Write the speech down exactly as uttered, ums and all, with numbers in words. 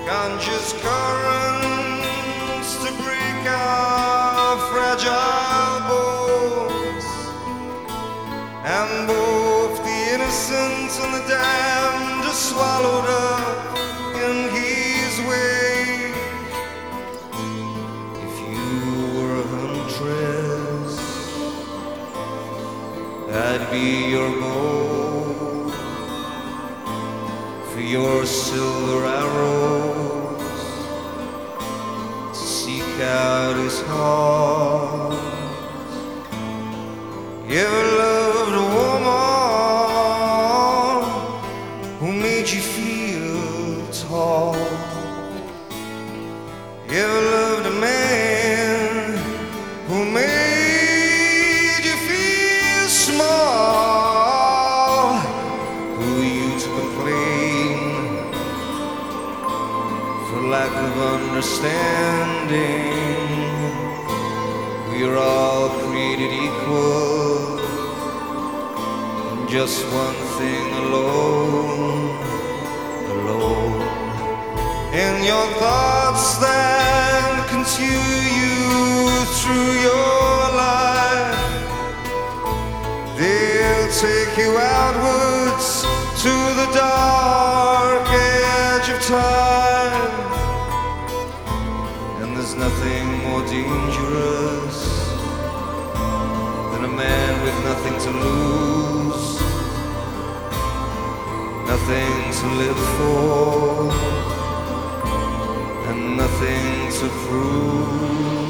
Ganges currents to break our fragile bones, and both the innocent and the damned are swallowed up in his wake. If you were a huntress, I'd be your bow for your silver arrows to seek out his heart. You ever loved a woman who made you feel tall? You ever loved a man who made you feel small? Who you to complain for lack of understanding? We are all created equal, and just one thing alone, alone. In your thoughts that consume you through your life, they'll take you outwards to the dark edge of time. And there's nothing more dangerous than a man with nothing to lose, nothing to live for, and nothing to prove.